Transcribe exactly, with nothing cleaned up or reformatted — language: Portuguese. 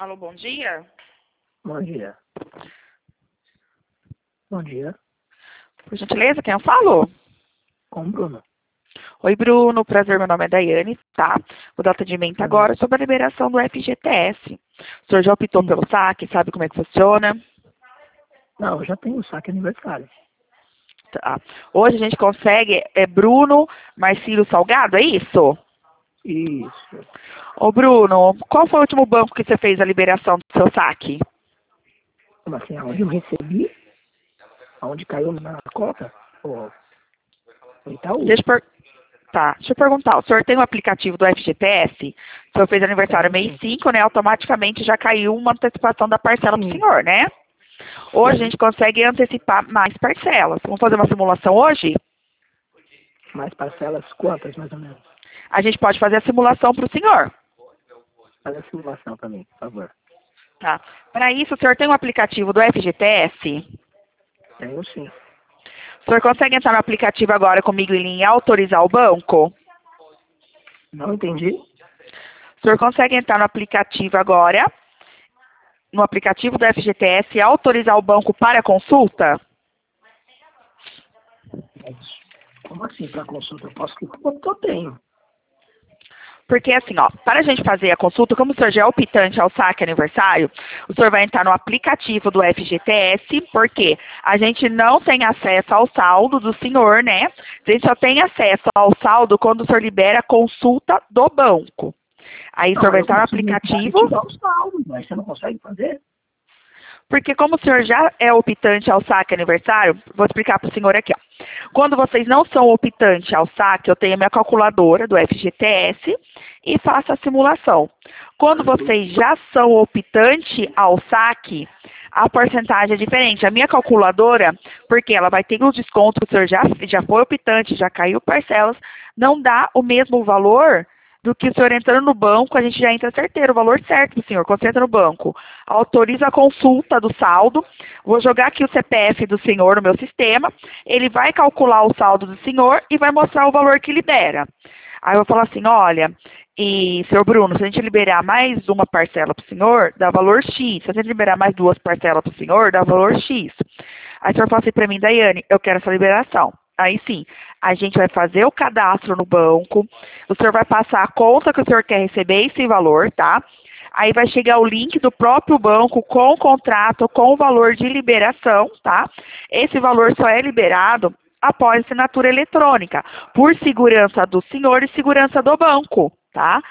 Alô, bom dia? Bom dia. Bom dia. Por gentileza, quem eu falo? Com o Bruno. Oi, Bruno. Prazer, meu nome é Daiane, tá? Vou dar atendimento Sim. agora sobre a liberação do F G T S. O senhor já optou Sim. pelo saque? Sabe como é que funciona? Não, eu já tenho o saque aniversário. Tá. Hoje a gente consegue, é Bruno Marcílio Salgado, é isso? Isso. Ô, Bruno, qual foi o último banco que você fez a liberação do seu saque? Como assim? Aonde eu recebi? Aonde caiu na conta? Ô, o Itaú. Deixa eu, per... tá. Deixa eu perguntar, o senhor tem o aplicativo do F G T S? O senhor fez aniversário Tem, mês sim. cinco, né? Automaticamente já caiu uma antecipação da parcela pro Sim. senhor, né? Hoje a Sim. gente consegue antecipar mais parcelas. Vamos fazer uma simulação hoje? Mais parcelas quantas, mais ou menos? A gente pode fazer a simulação para o senhor. Faz a simulação pra mim, por favor. Tá. Para isso, o senhor tem um aplicativo do F G T S? Tenho sim. O senhor consegue entrar no aplicativo agora comigo em autorizar o banco? Não entendi? O senhor consegue entrar no aplicativo agora, no aplicativo do F G T S e autorizar o banco para consulta? Mas como assim pra consulta? Eu posso que quanto eu tenho. Porque assim, ó, para a gente fazer a consulta, como o senhor já é optante ao saque aniversário, o senhor vai entrar no aplicativo do F G T S, porque a gente não tem acesso ao saldo do senhor, né? A gente só tem acesso ao saldo quando o senhor libera a consulta do banco. Aí o senhor Não, vai eu entrar no consigo entrar e te aplicativo, dar o saldo, mas você não consegue fazer? porque como o senhor já é optante ao saque aniversário, vou explicar para o senhor aqui, ó. Quando vocês não são optantes ao saque, eu tenho a minha calculadora do F G T S e faço a simulação. Quando vocês já são optante ao saque, a porcentagem é diferente. A minha calculadora, porque ela vai ter o desconto, o senhor já, já foi optante, já caiu parcelas, não dá o mesmo valor do que o senhor entrando no banco, a gente já entra certeiro, o valor certo do senhor. Quando você entra no banco, autoriza a consulta do saldo, vou jogar aqui o C P F do senhor no meu sistema, ele vai calcular o saldo do senhor e vai mostrar o valor que libera. Aí eu vou falar assim, olha, e senhor Bruno, se a gente liberar mais uma parcela para o senhor, dá valor X. Se a gente liberar mais duas parcelas para o senhor, dá valor X. Aí o senhor fala assim para mim, Daiane, eu quero essa liberação. Aí sim, a gente vai fazer o cadastro no banco, o senhor vai passar a conta que o senhor quer receber esse valor, tá? Aí vai chegar o link do próprio banco com o contrato, com o valor de liberação, tá? Esse valor só é liberado após assinatura eletrônica, por segurança do senhor e segurança do banco, tá?